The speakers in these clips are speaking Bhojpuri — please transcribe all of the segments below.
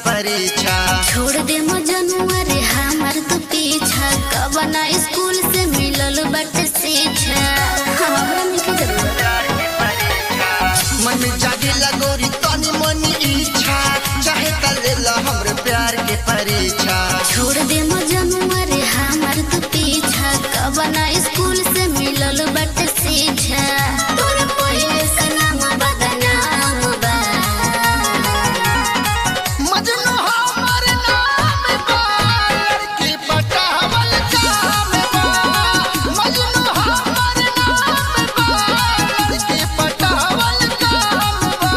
परीक्षा। छोड़ दे मजनुआ रे हमार तो पीछा, कब ना स्कूल से मिलल बट शिक्षा। हमरा मिलके जरूरत मन में जागे लगोरी तनी मनी इच्छा, चाहे करेला हमरे प्यार के परीक्षा। छोड़ दे मजनुआ रे हमार तो पीछा, कब ना स्कूल से मिलल बट शिक्षा। तोर पहिले से नाम बदनाम बा, मजनू हमर नाम बा, लड़की पटावल काम बा। मजनू हमर नाम बा, लड़की पटावल काम बा।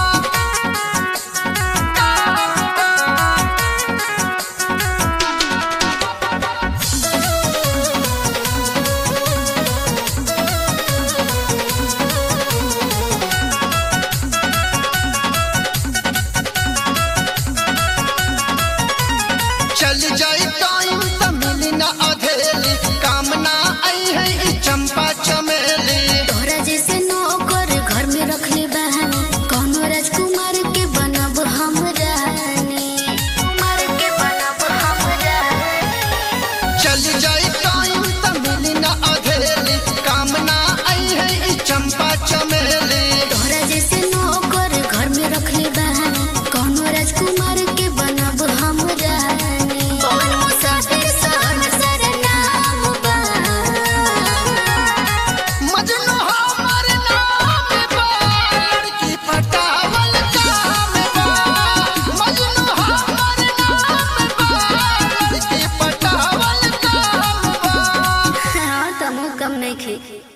चल जाए टाइम त मिली ना अधेली, काम ना आई है ई चंपा चमेली। तोरा जैसे नौकर घर में रखले बहानी, कौनो राजकुमार के बनब हम रानी। कुमार के बनब हम रानी। चल जाए टाइम त मिली ना अधेली, काम ना आई है ई चंपा चमेली। तोरा जैसे नौकर घर में रखले बहानी, कौनो राजकुमार के बनब हम रानी। कौन मुसाफिर सन सरनाम बा, मजनू हमर नाम बा, लड़की पटावल काम बा। मजनू हमर नाम बा, लड़की पटावल काम बा। हाँ तमो कम नहीं खे।